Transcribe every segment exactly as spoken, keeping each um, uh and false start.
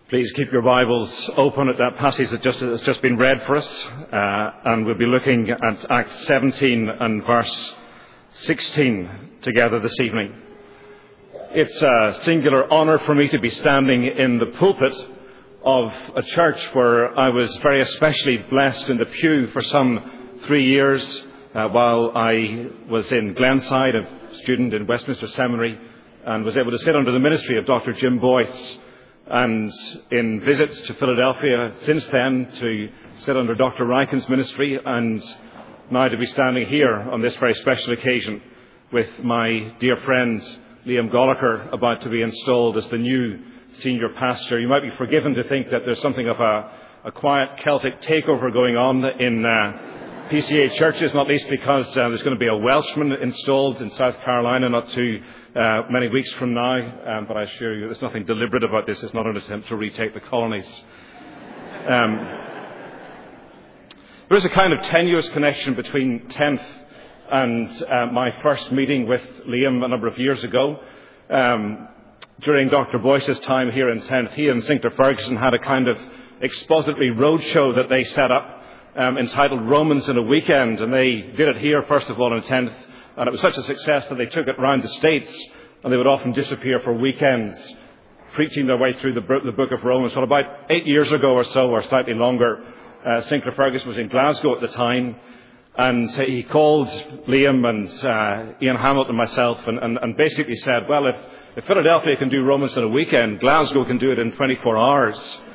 Please keep your Bibles open at that passage that just has just been read for us, uh, and we'll be looking at Acts seventeen and verse sixteen together this evening. It's a singular honour for me to be standing in the pulpit of a church where I was very especially blessed in the pew for some three years uh, while I was in Glenside, a student in Westminster Seminary, and was able to sit under the ministry of Doctor Jim Boyce, and in visits to Philadelphia since then to sit under Doctor Ryken's ministry, and now to be standing here on this very special occasion with my dear friend Liam Gallagher, about to be installed as the new senior pastor. You might be forgiven to think that there's something of a, a quiet Celtic takeover going on in uh, P C A churches, not least because uh, there's going to be a Welshman installed in South Carolina not too uh, many weeks from now. Um, but I assure you there's nothing deliberate about this. It's not an attempt to retake the colonies. Um, there is a kind of tenuous connection between tenth and uh, my first meeting with Liam a number of years ago. Um, during Doctor Boyce's time here in tenth, he and Sinclair Ferguson had a kind of expository roadshow that they set up um, entitled Romans in a Weekend, and they did it here first of all in tenth, and it was such a success that they took it around the States, and they would often disappear for weekends preaching their way through the, the book of Romans. Well, about eight years ago or so, or slightly longer, uh, Sinclair Ferguson was in Glasgow at the time, and he called Liam and uh, Ian Hamilton and myself and, and, and basically said, well, if, if Philadelphia can do Romans in a weekend, Glasgow can do it in twenty-four hours.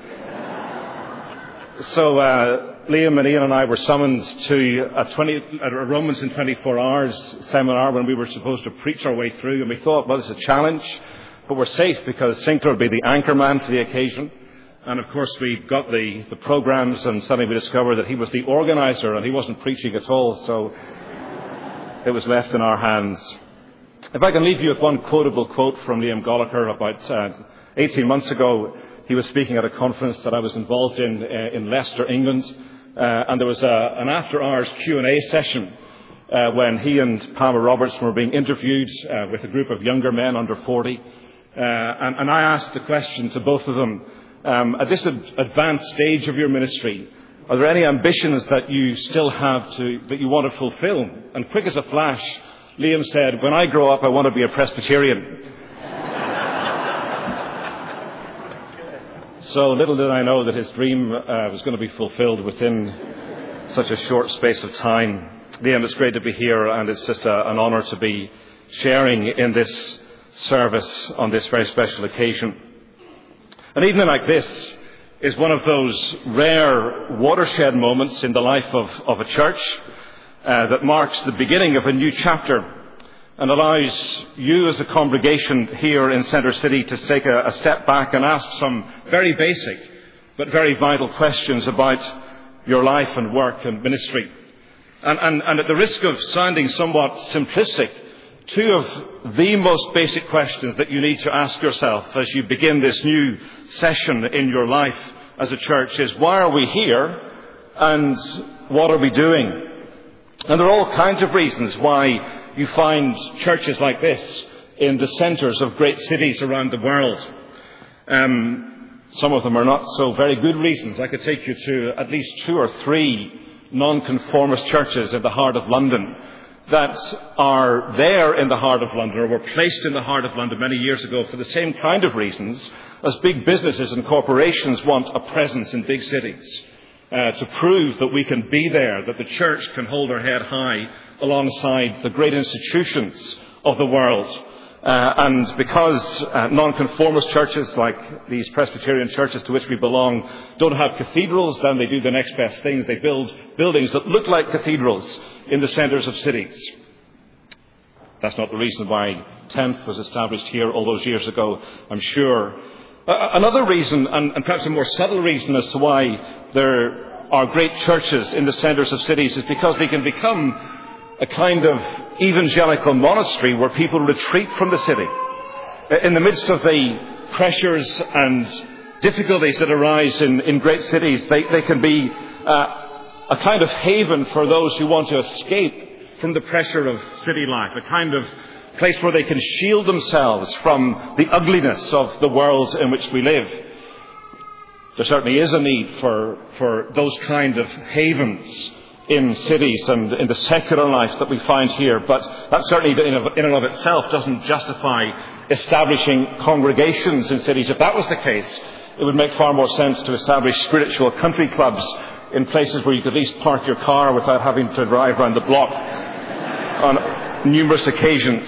So uh, Liam and Ian and I were summoned to a, twenty, a Romans in twenty-four hours seminar when we were supposed to preach our way through, and we thought, well, it's a challenge, but we're safe because Sinclair would be the anchor man for the occasion. And of course we got the, the programs, and suddenly we discovered that he was the organizer and he wasn't preaching at all, so it was left in our hands. If I can leave you with one quotable quote from Liam Gallagher, about uh, eighteen months ago, he was speaking at a conference that I was involved in uh, in Leicester, England, uh, and there was a, an after-hours Q and A session uh, when he and Palmer Robertson were being interviewed uh, with a group of younger men under forty, uh, and, and I asked the question to both of them, Um, at this ad- advanced stage of your ministry, are there any ambitions that you still have to, that you want to fulfill? And quick as a flash, Liam said, when I grow up, I want to be a Presbyterian. So little did I know that his dream uh, was going to be fulfilled within such a short space of time. Liam, it's great to be here, and it's just a, an honour to be sharing in this service on this very special occasion. An evening like this is one of those rare watershed moments in the life of, of a church uh, that marks the beginning of a new chapter and allows you as a congregation here in Centre City to take a, a step back and ask some very basic but very vital questions about your life and work and ministry. And, and, and at the risk of sounding somewhat simplistic, two of the most basic questions that you need to ask yourself as you begin this new session in your life as a church is, why are we here and what are we doing? And there are all kinds of reasons why you find churches like this in the centres of great cities around the world. Um, some of them are not so very good reasons. I could take you to at least two or three nonconformist churches in the heart of London that are there in the heart of London, or were placed in the heart of London many years ago for the same kind of reasons as big businesses and corporations want a presence in big cities, uh, to prove that we can be there, that the church can hold her head high alongside the great institutions of the world. Uh, and because uh, nonconformist churches like these Presbyterian churches to which we belong don't have cathedrals, then they do the next best things. They build buildings that look like cathedrals in the centres of cities. That's not the reason why tenth was established here all those years ago, I'm sure. Uh, another reason, and, and perhaps a more subtle reason as to why there are great churches in the centres of cities, is because they can become a kind of evangelical monastery where people retreat from the city. In the midst of the pressures and difficulties that arise in, in great cities, they, they can be uh, a kind of haven for those who want to escape from the pressure of city life, a kind of place where they can shield themselves from the ugliness of the world in which we live. There certainly is a need for, for those kind of havens in cities and in the secular life that we find here, but that certainly in and of itself doesn't justify establishing congregations in cities. If that was the case, it would make far more sense to establish spiritual country clubs in places where you could at least park your car without having to drive around the block on numerous occasions.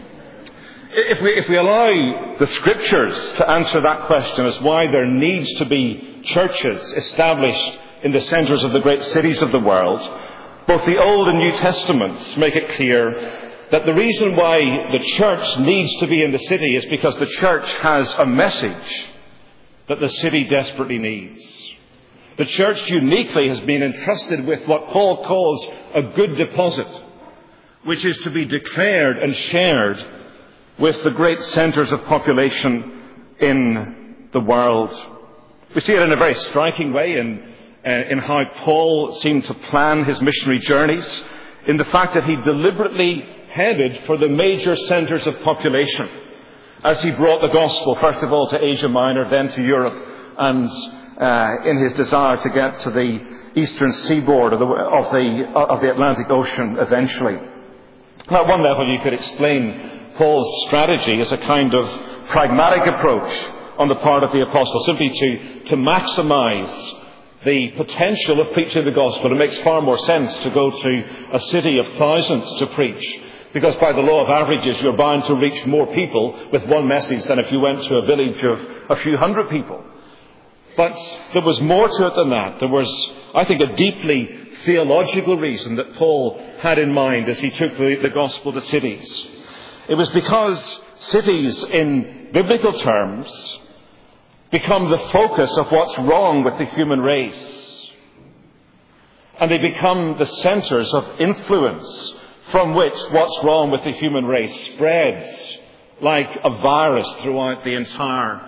If we, if we allow the Scriptures to answer that question as why there needs to be churches established in the centres of the great cities of the world, both the Old and New Testaments make it clear that the reason why the church needs to be in the city is because the church has a message that the city desperately needs. The church uniquely has been entrusted with what Paul calls a good deposit, which is to be declared and shared with the great centres of population in the world. We see it in a very striking way in, uh, in how Paul seemed to plan his missionary journeys, in the fact that he deliberately headed for the major centres of population as he brought the gospel, first of all to Asia Minor, then to Europe, and uh, in his desire to get to the eastern seaboard of the, of the, of the Atlantic Ocean eventually. Now, at one level you could explain Paul's strategy as a kind of pragmatic approach on the part of the apostle, simply to, to maximize the potential of preaching the gospel. It makes far more sense to go to a city of thousands to preach, because by the law of averages you're bound to reach more people with one message than if you went to a village of a few hundred people. But there was more to it than that. There was, I think, a deeply theological reason that Paul had in mind as he took the, the gospel to cities. It was because cities, in biblical terms, become the focus of what's wrong with the human race. And they become the centres of influence from which what's wrong with the human race spreads like a virus throughout the entire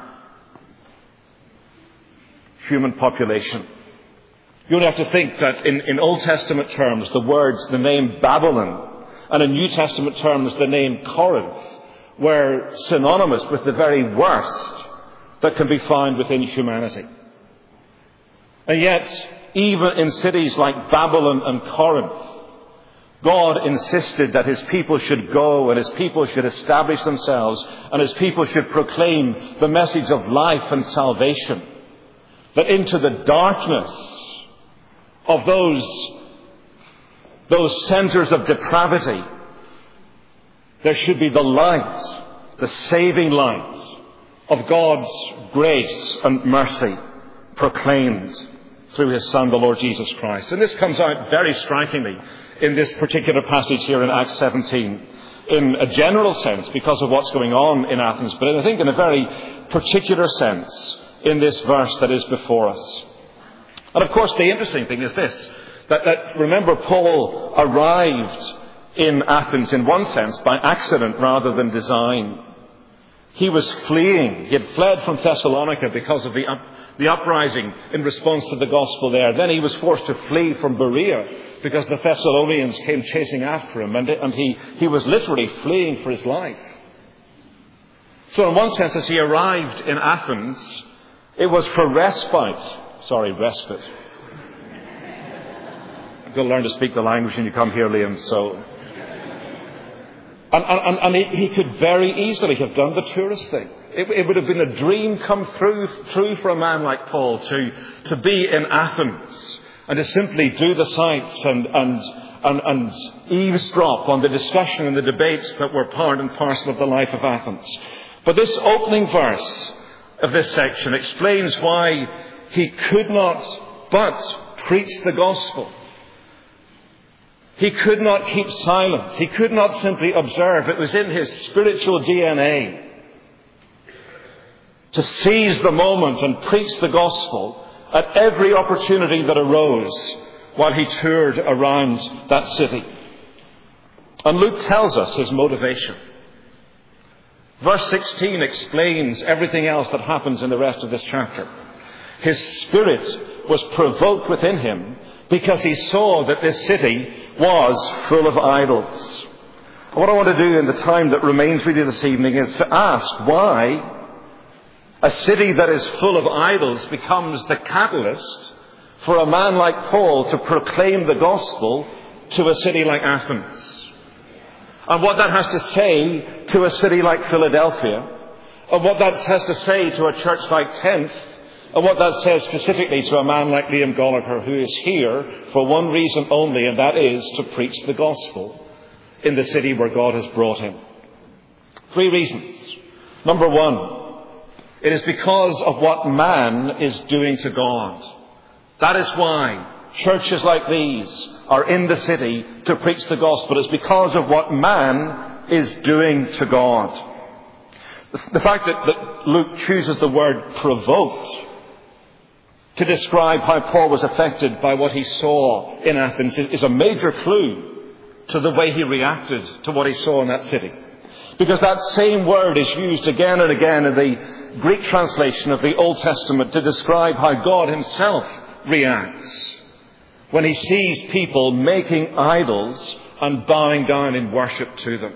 human population. You only have to think that in, in Old Testament terms, the words, the name Babylon, and in New Testament terms, the name Corinth, were synonymous with the very worst that can be found within humanity. And yet, even in cities like Babylon and Corinth, God insisted that his people should go and his people should establish themselves and his people should proclaim the message of life and salvation. That into the darkness of those, those centres of depravity, there should be the light, the saving light of God's grace and mercy proclaimed through his Son, the Lord Jesus Christ. And this comes out very strikingly in this particular passage here in Acts seventeen, in a general sense because of what's going on in Athens, but I think in a very particular sense in this verse that is before us. And of course the interesting thing is this, that, that remember Paul arrived in Athens in one sense by accident rather than design. He was fleeing. He had fled from Thessalonica because of the, up, the uprising in response to the gospel there. Then he was forced to flee from Berea because the Thessalonians came chasing after him, and, and he, he was literally fleeing for his life. So in one sense, as he arrived in Athens, it was for respite. Sorry, respite. You've got to learn to speak the language when you come here, Liam, so... And, and, and he, he could very easily have done the tourist thing. It, it would have been a dream come through, true for a man like Paul to, to be in Athens and to simply do the sights and, and, and, and eavesdrop on the discussion and the debates that were part and parcel of the life of Athens. But this opening verse of this section explains why he could not but preach the gospel. He could not keep silent. He could not simply observe. It was in his spiritual D N A to seize the moment and preach the gospel at every opportunity that arose while he toured around that city. And Luke tells us his motivation. Verse sixteen explains everything else that happens in the rest of this chapter. His spirit was provoked within him because he saw that this city was full of idols. And what I want to do in the time that remains with you this evening is to ask why A city that is full of idols becomes the catalyst for a man like Paul to proclaim the gospel to a city like Athens. And what that has to say to a city like Philadelphia, and what that has to say to a church like Tenth, and what that says specifically to a man like Liam Gallagher, who is here for one reason only, and that is to preach the gospel in the city where God has brought him. Three reasons. Number one, it is because of what man is doing to God. That is why churches like these are in the city to preach the gospel. It's because of what man is doing to God. The fact that, that Luke chooses the word provoked to describe how Paul was affected by what he saw in Athens is a major clue to the way he reacted to what he saw in that city. Because that same word is used again and again in the Greek translation of the Old Testament to describe how God himself reacts when he sees people making idols and bowing down in worship to them.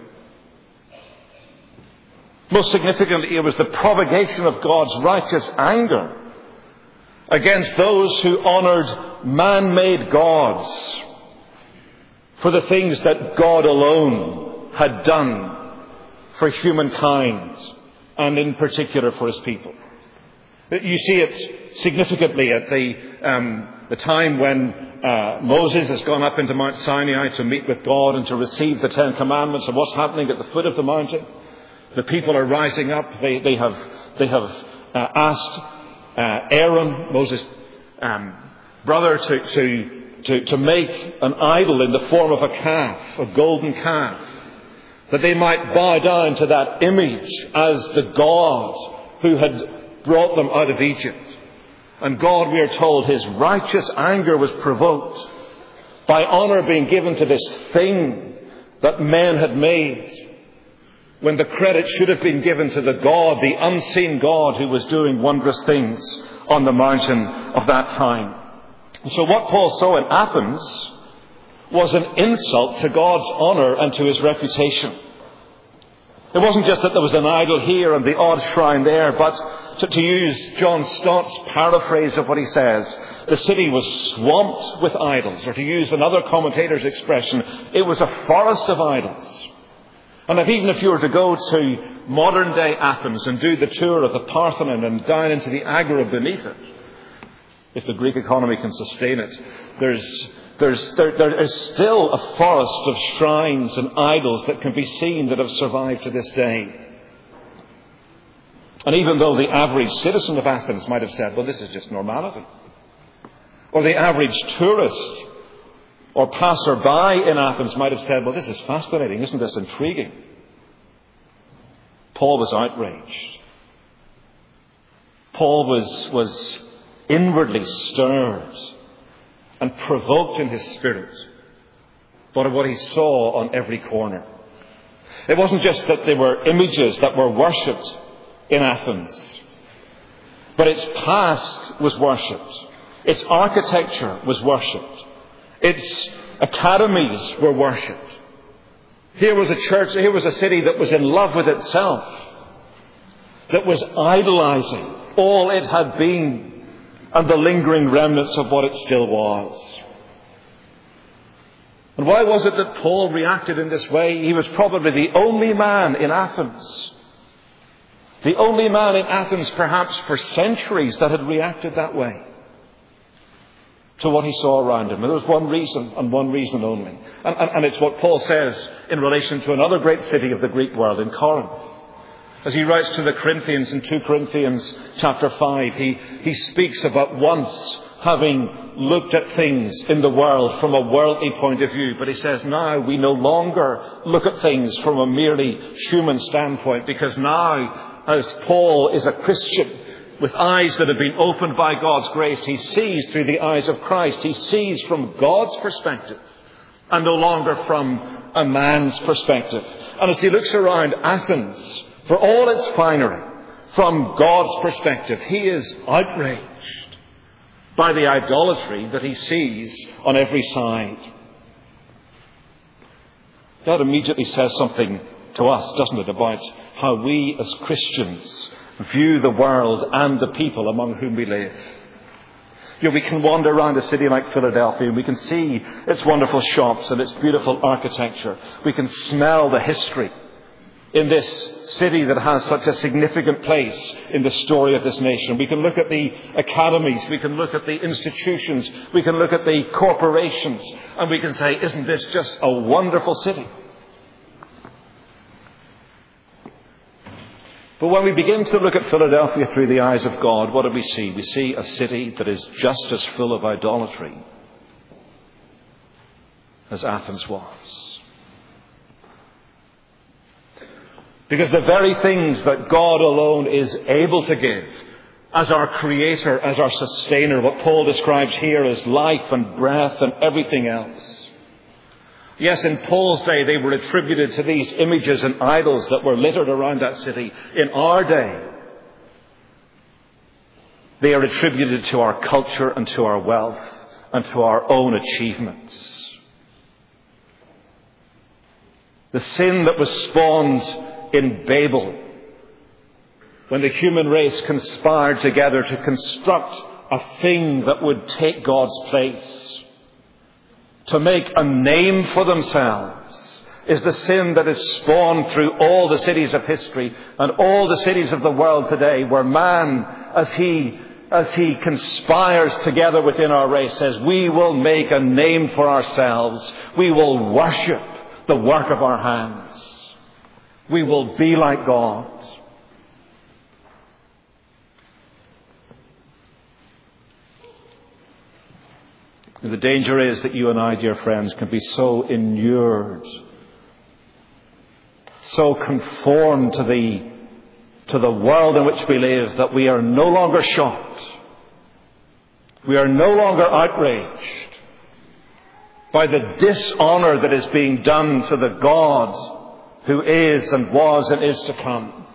Most significantly, it was the propagation of God's righteous anger against those who honoured man-made gods for the things that God alone had done for humankind, and in particular for his people. You see it significantly at the, um, the time when uh, Moses has gone up into Mount Sinai to meet with God and to receive the Ten Commandments. And what's happening at the foot of the mountain? The people are rising up. They, they have, they have uh, asked uh, Aaron, Moses' um, brother, to, to, to, to make an idol in the form of a calf, a golden calf, that they might bow down to that image as the God who had brought them out of Egypt. And God, we are told, his righteous anger was provoked by honour being given to this thing that men had made, when the credit should have been given to the God, the unseen God, who was doing wondrous things on the mountain of that time. So what Paul saw in Athens was an insult to God's honour and to his reputation. It wasn't just that there was an idol here and the odd shrine there, but to, to use John Stott's paraphrase of what he says, the city was swamped with idols, or to use another commentator's expression, it was a forest of idols. And if even if you were to go to modern day Athens and do the tour of the Parthenon and down into the Agora beneath it, if the Greek economy can sustain it, there's There's, there, there is still a forest of shrines and idols that can be seen that have survived to this day. And even though the average citizen of Athens might have said, well, this is just normality, or the average tourist or passerby in Athens might have said, well, this is fascinating, isn't this intriguing? Paul was outraged. Paul was, was inwardly stirred and provoked in his spirit by what he saw on every corner. It wasn't just that there were images that were worshipped in Athens, but its past was worshipped. Its architecture was worshipped. Its academies were worshipped. Here was a church, here was a city that was in love with itself, that was idolizing all it had been and the lingering remnants of what it still was. And why was it that Paul reacted in this way? He was probably the only man in Athens, the only man in Athens perhaps for centuries that had reacted that way to what he saw around him. And there was one reason, and one reason only. And, and, and it's what Paul says in relation to another great city of the Greek world, in Corinth. As he writes to the Corinthians in Second Corinthians chapter five, he, he speaks about once having looked at things in the world from a worldly point of view. But he says now we no longer look at things from a merely human standpoint, because now, as Paul is a Christian with eyes that have been opened by God's grace, he sees through the eyes of Christ. He sees from God's perspective and no longer from a man's perspective. And as he looks around Athens, for all its finery, from God's perspective, he is outraged by the idolatry that he sees on every side. That immediately says something to us, doesn't it, about how we as Christians view the world and the people among whom we live. You know, we can wander around a city like Philadelphia and we can see its wonderful shops and its beautiful architecture. We can smell the history in this city that has such a significant place in the story of this nation. We can look at the academies, we can look at the institutions, we can look at the corporations, and we can say, isn't this just a wonderful city? But when we begin to look at Philadelphia through the eyes of God, what do we see? We see a city that is just as full of idolatry as Athens was. Because the very things that God alone is able to give, as our creator, as our sustainer, what Paul describes here as life and breath and everything else. Yes, in Paul's day they were attributed to these images and idols that were littered around that city. In our day, they are attributed to our culture and to our wealth and to our own achievements. The sin that was spawned in Babel, when the human race conspired together to construct a thing that would take God's place, to make a name for themselves, is the sin that is spawned through all the cities of history and all the cities of the world today, where man, as he as he conspires together within our race, says, we will make a name for ourselves. We will worship the work of our hands. We will be like God. And the danger is that you and I, dear friends, can be so inured, so conformed to the, to the world in which we live, that we are no longer shocked. We are no longer outraged by the dishonor that is being done to the God who is and was and is to come.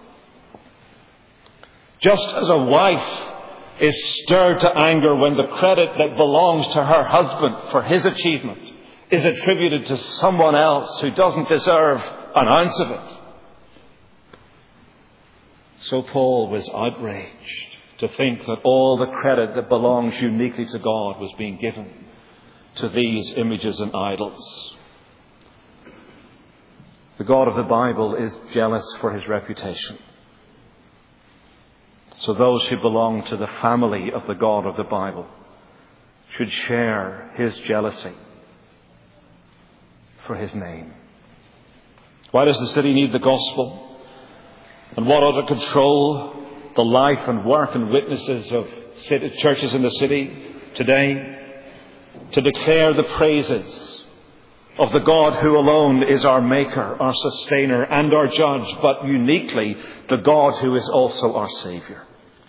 Just as a wife is stirred to anger when the credit that belongs to her husband for his achievement is attributed to someone else who doesn't deserve an ounce of it, so Paul was outraged to think that all the credit that belongs uniquely to God was being given to these images and idols. The God of the Bible is jealous for his reputation. So those who belong to the family of the God of the Bible should share his jealousy for his name. Why does the city need the gospel? And what ought to control the life and work and witnesses of churches in the city today? To declare the praises of the God who alone is our maker, our sustainer and our judge, but uniquely the God who is also our Savior.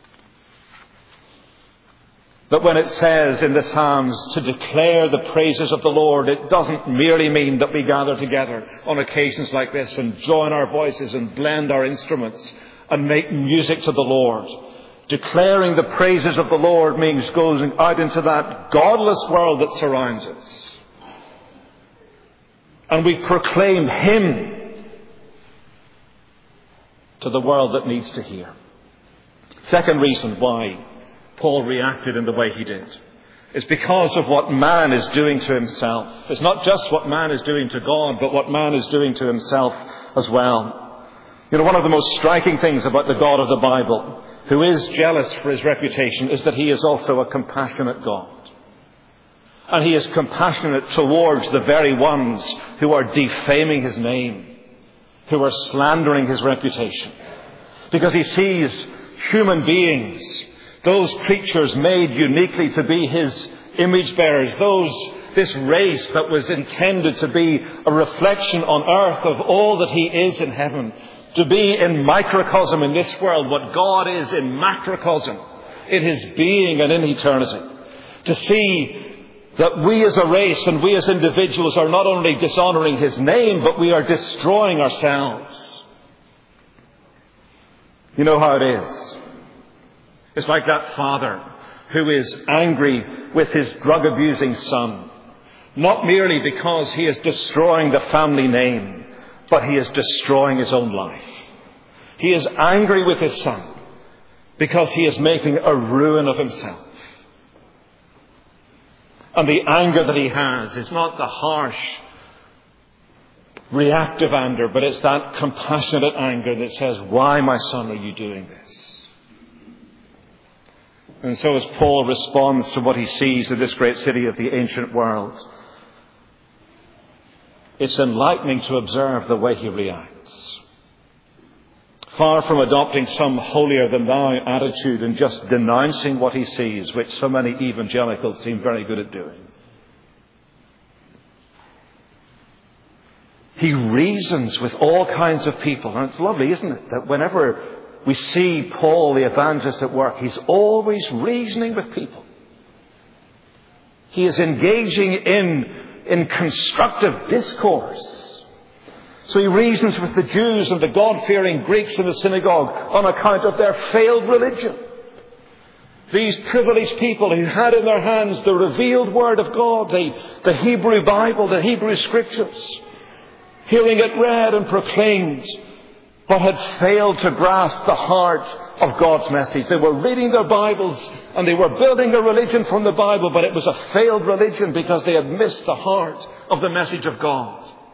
That when it says in the Psalms to declare the praises of the Lord, it doesn't merely mean that we gather together on occasions like this and join our voices and blend our instruments and make music to the Lord. Declaring the praises of the Lord means going out into that godless world that surrounds us. And we proclaim him to the world that needs to hear. Second reason why Paul reacted in the way he did is because of what man is doing to himself. It's not just what man is doing to God, but what man is doing to himself as well. You know, one of the most striking things about the God of the Bible, who is jealous for his reputation, is that he is also a compassionate God. And he is compassionate towards the very ones who are defaming his name, who are slandering his reputation. Because he sees human beings, those creatures made uniquely to be his image bearers, those, this race that was intended to be a reflection on earth of all that he is in heaven, to be in microcosm in this world what God is in macrocosm, in his being and in eternity. To see that we as a race and we as individuals are not only dishonoring his name, but we are destroying ourselves. You know how it is. It's like that father who is angry with his drug-abusing son, not merely because he is destroying the family name, but he is destroying his own life. He is angry with his son because he is making a ruin of himself. And the anger that he has is not the harsh, reactive anger, but it's that compassionate anger that says, why, my son, are you doing this? And so as Paul responds to what he sees in this great city of the ancient world, it's enlightening to observe the way he reacts. Far from adopting some holier-than-thou attitude and just denouncing what he sees, which so many evangelicals seem very good at doing, he reasons with all kinds of people. And it's lovely, isn't it, that whenever we see Paul, the evangelist, at work, he's always reasoning with people. He is engaging in, in constructive discourse. So he reasons with the Jews and the God-fearing Greeks in the synagogue on account of their failed religion. These privileged people who had in their hands the revealed Word of God, the, the Hebrew Bible, the Hebrew Scriptures, hearing it read and proclaimed, but had failed to grasp the heart of God's message. They were reading their Bibles and they were building a religion from the Bible, but it was a failed religion because they had missed the heart of the message of God.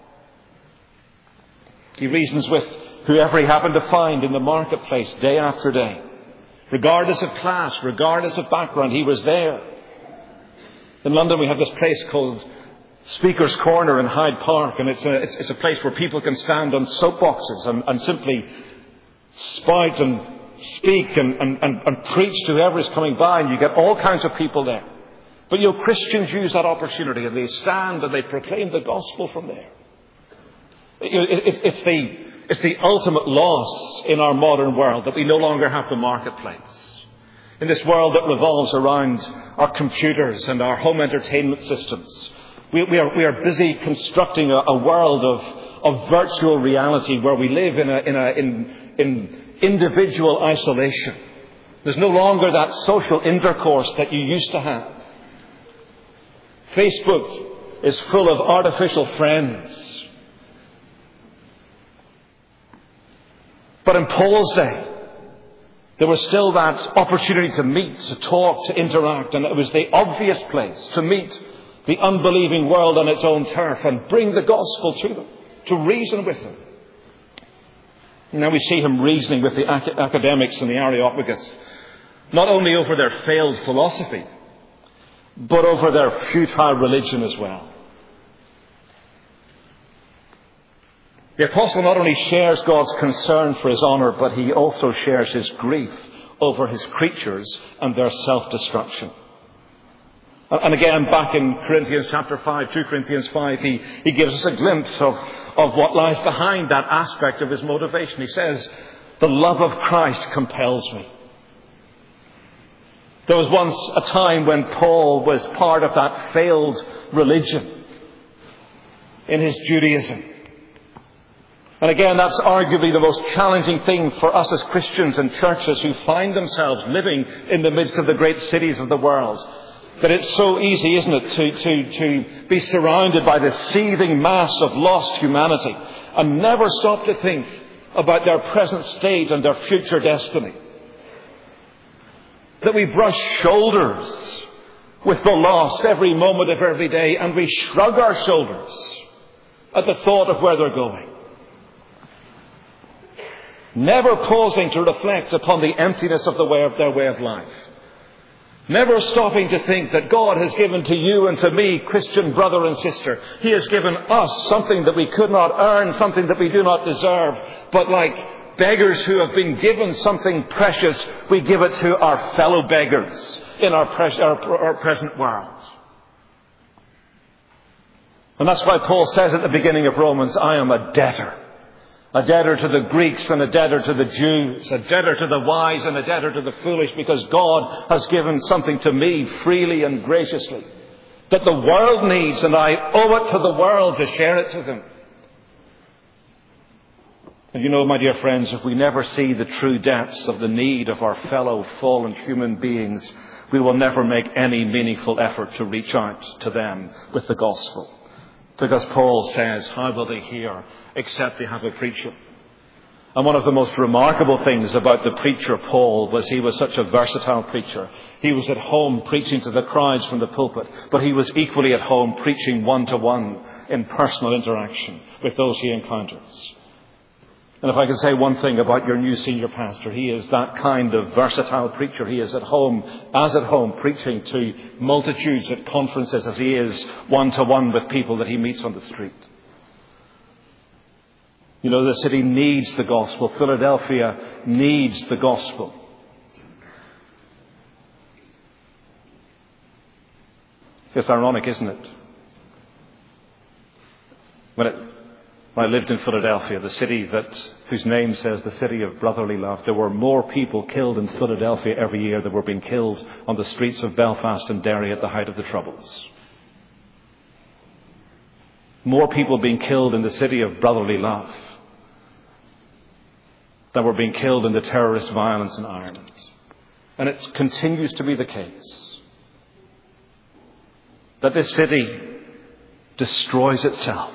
He reasons with whoever he happened to find in the marketplace day after day. Regardless of class, regardless of background, he was there. In London we have this place called Speaker's Corner in Hyde Park, and it's a, it's, it's a place where people can stand on soapboxes and, and simply spout and speak and, and, and, and preach to whoever is coming by, and you get all kinds of people there. But you know, Christians use that opportunity and they stand and they proclaim the gospel from there. It's the, it's the ultimate loss in our modern world that we no longer have the marketplace. In this world that revolves around our computers and our home entertainment systems, we, we, are, we are busy constructing a, a world of, of virtual reality where we live in, a, in, a, in, in individual isolation. There's no longer that social intercourse that you used to have. Facebook is full of artificial friends. But in Paul's day, there was still that opportunity to meet, to talk, to interact, and it was the obvious place to meet the unbelieving world on its own turf and bring the gospel to them, to reason with them. And now we see him reasoning with the ac- academics and the Areopagus, not only over their failed philosophy, but over their futile religion as well. The apostle not only shares God's concern for his honour, but he also shares his grief over his creatures and their self-destruction. And again, back in Corinthians chapter five, two Corinthians five, he, he gives us a glimpse of, of what lies behind that aspect of his motivation. He says, the love of Christ compels me. There was once a time when Paul was part of that failed religion in his Judaism. And again, that's arguably the most challenging thing for us as Christians and churches who find themselves living in the midst of the great cities of the world. That it's so easy, isn't it, to, to, to be surrounded by this seething mass of lost humanity and never stop to think about their present state and their future destiny. That we brush shoulders with the lost every moment of every day, and we shrug our shoulders at the thought of where they're going. Never pausing to reflect upon the emptiness of the way of their way of life. Never stopping to think that God has given to you and to me, Christian brother and sister, He has given us something that we could not earn, something that we do not deserve. But like beggars who have been given something precious, we give it to our fellow beggars in our, pres- our, our present world. And that's why Paul says at the beginning of Romans, I am a debtor. A debtor to the Greeks and a debtor to the Jews. A debtor to the wise and a debtor to the foolish, because God has given something to me freely and graciously that the world needs, and I owe it to the world to share it to them. And you know, my dear friends, if we never see the true depths of the need of our fellow fallen human beings, we will never make any meaningful effort to reach out to them with the gospel. Because Paul says, how will they hear except they have a preacher? And one of the most remarkable things about the preacher Paul was he was such a versatile preacher. He was at home preaching to the crowds from the pulpit, but he was equally at home preaching one-to-one in personal interaction with those he encounters. And if I can say one thing about your new senior pastor, he is that kind of versatile preacher. He is at home, as at home, preaching to multitudes at conferences as he is one-to-one with people that he meets on the street. You know, the city needs the gospel. Philadelphia needs the gospel. It's ironic, isn't it? When, it, when I lived in Philadelphia, the city that whose name says the city of brotherly love, there were more people killed in Philadelphia every year than were being killed on the streets of Belfast and Derry at the height of the Troubles. More people being killed in the city of brotherly love that were being killed in the terrorist violence in Ireland. And it continues to be the case that this city destroys itself.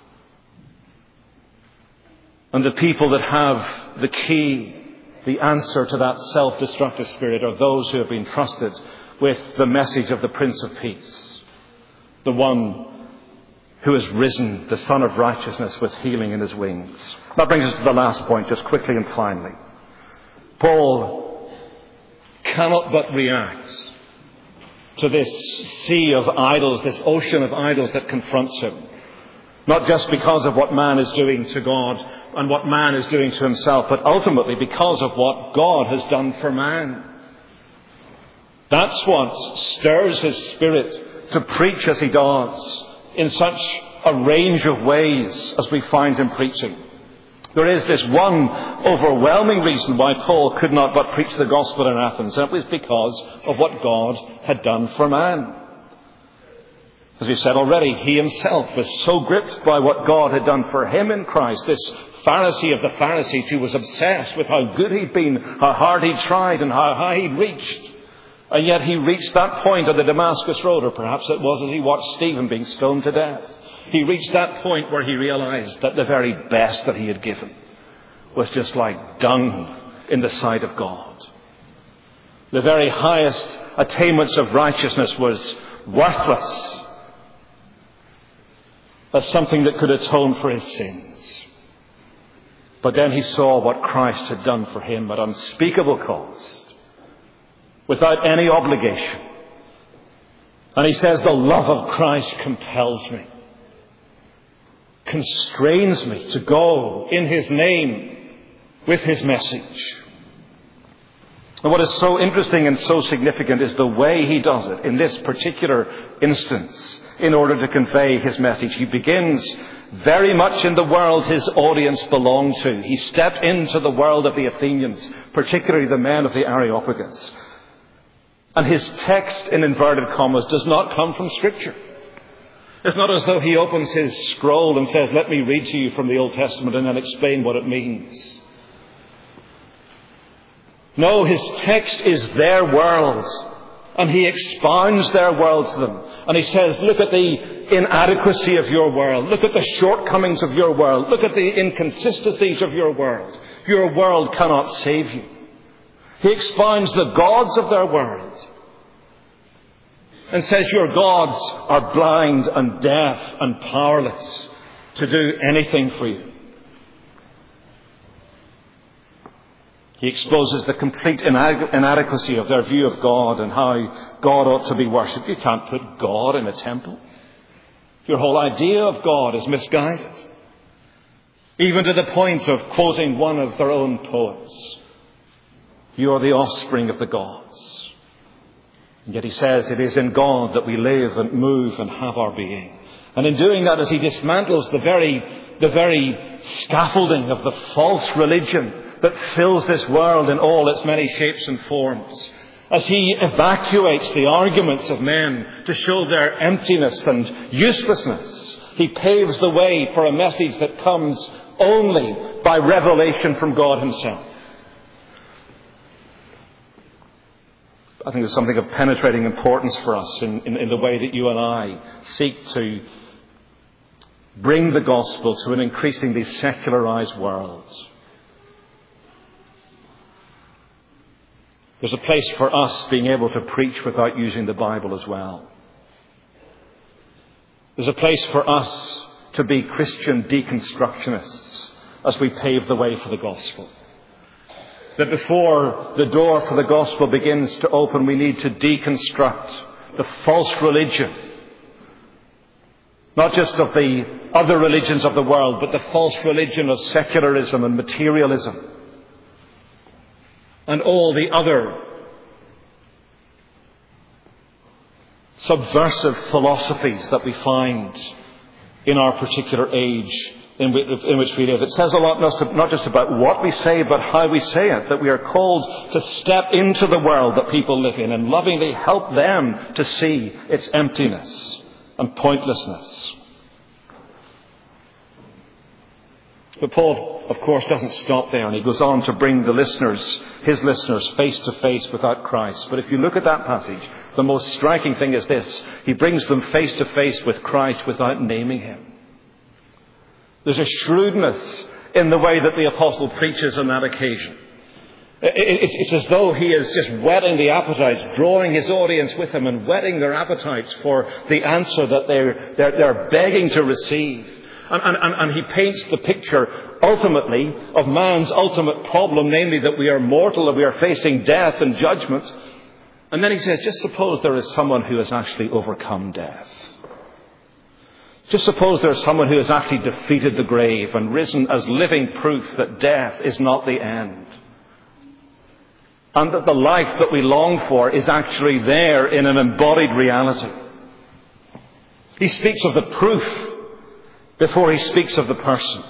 And the people that have the key, the answer to that self-destructive spirit are those who have been trusted with the message of the Prince of Peace, the one who has risen, the Son of Righteousness, with healing in his wings. That brings us to the last point, just quickly and finally. Paul cannot but react to this sea of idols, this ocean of idols that confronts him. Not just because of what man is doing to God and what man is doing to himself, but ultimately because of what God has done for man. That's what stirs his spirit to preach as he does, in such a range of ways as we find him preaching. There is this one overwhelming reason why Paul could not but preach the gospel in Athens, and it was because of what God had done for man. As we've said already, he himself was so gripped by what God had done for him in Christ, this Pharisee of the Pharisees who was obsessed with how good he'd been, how hard he'd tried, and how high he'd reached. And yet he reached that point on the Damascus Road, or perhaps it was as he watched Stephen being stoned to death. He reached that point where he realized that the very best that he had given was just like dung in the sight of God. The very highest attainments of righteousness was worthless as something that could atone for his sins. But then he saw what Christ had done for him at unspeakable cost, without any obligation. And he says, the love of Christ compels me, constrains me to go in his name with his message. And what is so interesting and so significant is the way he does it in this particular instance in order to convey his message. He begins very much in the world his audience belonged to. He stepped into the world of the Athenians, particularly the men of the Areopagus. And his text, in inverted commas, does not come from Scripture. It's not as though he opens his scroll and says, let me read to you from the Old Testament and then explain what it means. No, his text is their world. And he expounds their world to them. And he says, look at the inadequacy of your world. Look at the shortcomings of your world. Look at the inconsistencies of your world. Your world cannot save you. He expounds the gods of their world and says your gods are blind and deaf and powerless to do anything for you. He exposes the complete inadequacy of their view of God and how God ought to be worshipped. You can't put God in a temple. Your whole idea of God is misguided. Even to the point of quoting one of their own poets. You are the offspring of the gods. And yet he says it is in God that we live and move and have our being. And in doing that, as he dismantles the very, the very scaffolding of the false religion that fills this world in all its many shapes and forms, as he evacuates the arguments of men to show their emptiness and uselessness, he paves the way for a message that comes only by revelation from God himself. I think there's something of penetrating importance for us in, in, in the way that you and I seek to bring the gospel to an increasingly secularized world. There's a place for us being able to preach without using the Bible as well. There's a place for us to be Christian deconstructionists as we pave the way for the gospel. That before the door for the gospel begins to open, we need to deconstruct the false religion, not just of the other religions of the world, but the false religion of secularism and materialism and all the other subversive philosophies that we find in our particular age in which we live. It says a lot not just about what we say, but how we say it, that we are called to step into the world that people live in and lovingly help them to see its emptiness and pointlessness. But Paul, of course, doesn't stop there, and he goes on to bring the listeners, his listeners, face to face without Christ. But if you look at that passage, the most striking thing is this: he brings them face to face with Christ without naming him. There's a shrewdness in the way that the apostle preaches on that occasion. It's as though he is just whetting the appetites, drawing his audience with him and whetting their appetites for the answer that they're, they're, they're begging to receive. And, and, and he paints the picture, ultimately, of man's ultimate problem, namely that we are mortal, that we are facing death and judgment. And then he says, just suppose there is someone who has actually overcome death. Just suppose there is someone who has actually defeated the grave and risen as living proof that death is not the end. And that the life that we long for is actually there in an embodied reality. He speaks of the proof before he speaks of the person.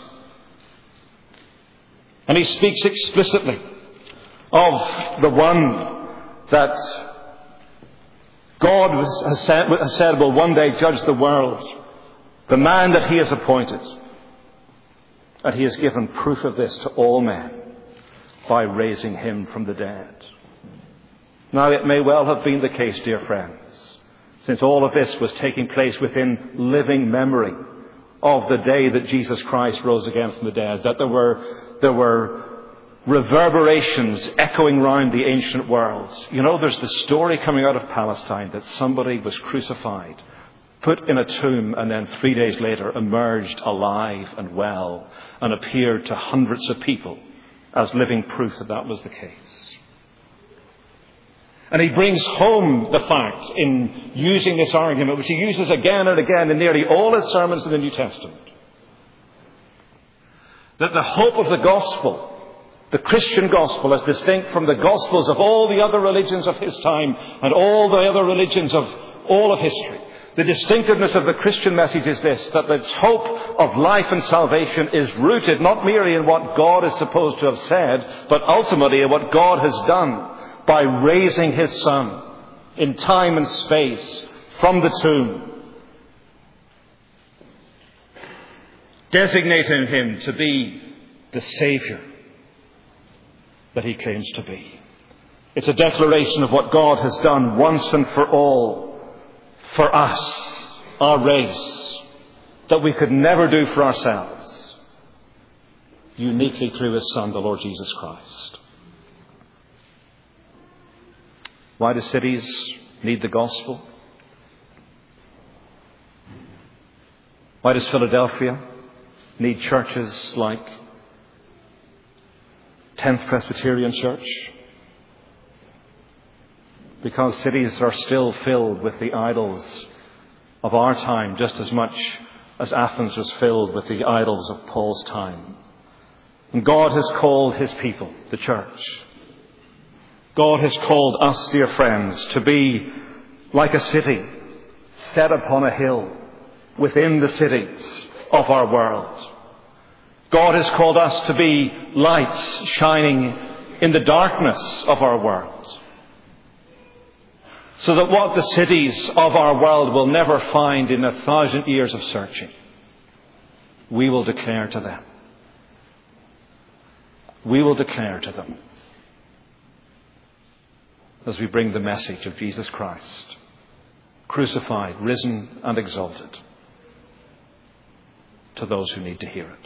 And he speaks explicitly of the one that God has said, has said will one day judge the world. The man that he has appointed. And he has given proof of this to all men by raising him from the dead. Now it may well have been the case, dear friends, since all of this was taking place within living memory of the day that Jesus Christ rose again from the dead, that there were, there were reverberations echoing round the ancient world. You know, there's the story coming out of Palestine that somebody was crucified, put in a tomb, and then three days later emerged alive and well and appeared to hundreds of people as living proof that that was the case. And he brings home the fact in using this argument, which he uses again and again in nearly all his sermons in the New Testament, that the hope of the gospel, the Christian gospel, as distinct from the gospels of all the other religions of his time and all the other religions of all of history, the distinctiveness of the Christian message is this: that its hope of life and salvation is rooted not merely in what God is supposed to have said, but ultimately in what God has done by raising his Son in time and space from the tomb, designating him to be the Saviour that he claims to be. It's a declaration of what God has done once and for all for us, our race, that we could never do for ourselves, uniquely through his Son, the Lord Jesus Christ. Why do cities need the gospel? Why does Philadelphia need churches like tenth Presbyterian Church? Because cities are still filled with the idols of our time, just as much as Athens was filled with the idols of Paul's time. And God has called his people, the church. God has called us, dear friends, to be like a city set upon a hill within the cities of our world. God has called us to be lights shining in the darkness of our world, so that what the cities of our world will never find in a thousand years of searching, we will declare to them. We will declare to them as we bring the message of Jesus Christ, crucified, risen and exalted, to those who need to hear it.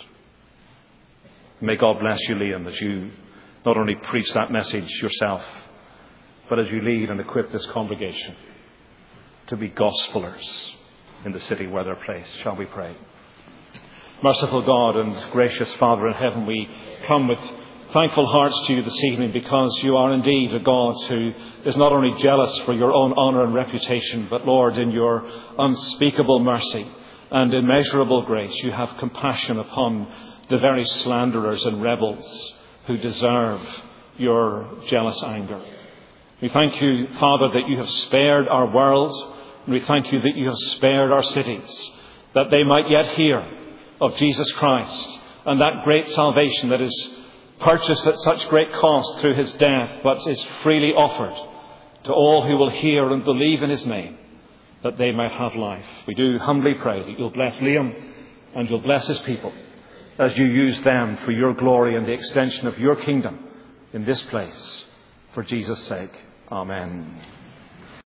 May God bless you, Liam, as you not only preach that message yourself but as you lead and equip this congregation to be gospelers in the city where they're placed. Shall we pray? Merciful God and gracious Father in heaven, we come with thankful hearts to you this evening because you are indeed a God who is not only jealous for your own honour and reputation, but Lord, in your unspeakable mercy and immeasurable grace, you have compassion upon the very slanderers and rebels who deserve your jealous anger. We thank you, Father, that you have spared our world, and we thank you that you have spared our cities, that they might yet hear of Jesus Christ and that great salvation that is purchased at such great cost through his death, but is freely offered to all who will hear and believe in his name, that they might have life. We do humbly pray that you'll bless Liam and you'll bless his people as you use them for your glory and the extension of your kingdom in this place. For Jesus' sake. Amen.